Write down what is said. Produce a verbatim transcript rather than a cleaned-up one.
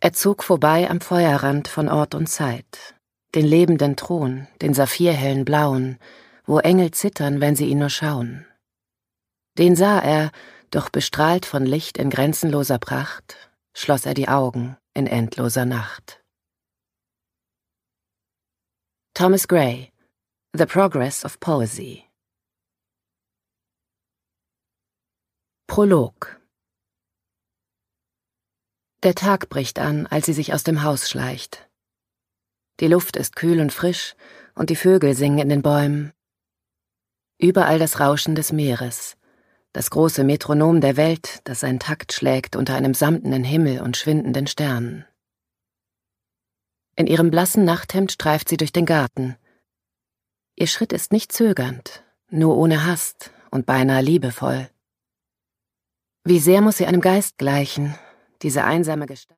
Er zog vorbei am Feuerrand von Ort und Zeit, den lebenden Thron, den saphirhellen Blauen, wo Engel zittern, wenn sie ihn nur schauen. Den sah er, doch bestrahlt von Licht in grenzenloser Pracht, schloss er die Augen in endloser Nacht. Thomas Gray, The Progress of Poesy. Prolog. Der Tag bricht an, als sie sich aus dem Haus schleicht. Die Luft ist kühl und frisch, und die Vögel singen in den Bäumen. Überall das Rauschen des Meeres, das große Metronom der Welt, das seinen Takt schlägt unter einem samtenen Himmel und schwindenden Sternen. In ihrem blassen Nachthemd streift sie durch den Garten. Ihr Schritt ist nicht zögernd, nur ohne Hast und beinahe liebevoll. Wie sehr muss sie einem Geist gleichen, diese einsame Gestalt.